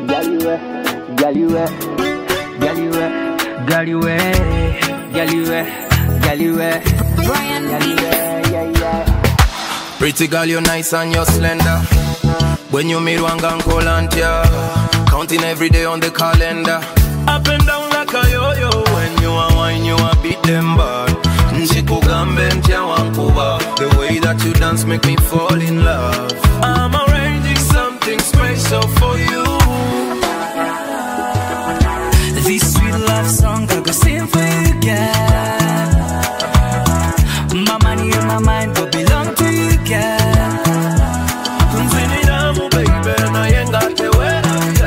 Pretty girl, you're nice and you're slender. When you meet one gang Colantia, counting every day on the calendar. Up and down like a yo-yo. When you are wine, you are beat them bad. The way that you dance make me fall in love. I'm arranging something special for you. This sweet love song I go sing for you, girl. My money and my mind go belong to you, girl. Baby, and I ain't got the way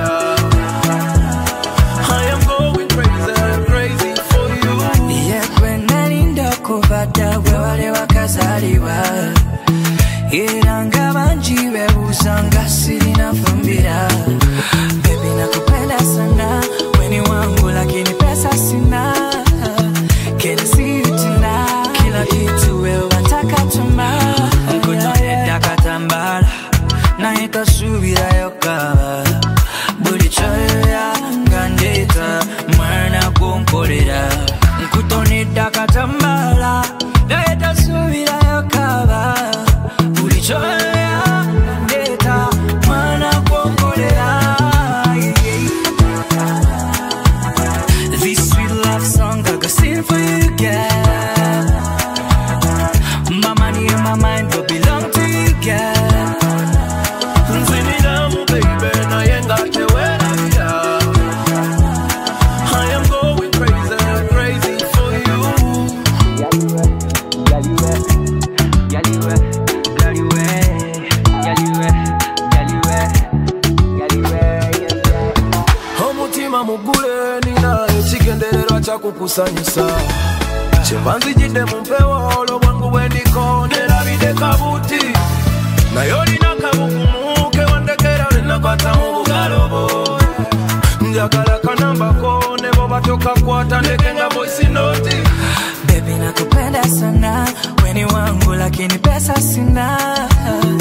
I am going crazy for you. Yeah, when I need to cover the world, wakazaliwa. Iranga banjiwe usanga sirina fumbira. Baby nakupenda sana, weni wangu lakini pesa sina. Can I see you tonight? Kila kitu wewe wataka tuma. Nkutoneda katambala, na itasubira yoka. Buli choyo yanga ndeta, mwana kunkolera. Nkutoneda katambala, na itasubira yoka. Buli choyo yanga ndeta, mwana kunkolera. This sweet love song I go sing for you, girl. My money and my mind will belong to you, girl. Baby, and I ain't got the way I am going crazy for you. Omutima mugule nina ekigendererwa kyakukusanyusa. Kyevanzijidde mu mpewo olw'obwangu bwe ndiko nerabidde kabuti. Naye olina kabukumu kewandekera lwenakwata mu bugalo bwo. Njagala kanambako ne bwe batokakwata ndeke nga voice note. Baby nakupenda sana, weni wangu lakini pesa sina.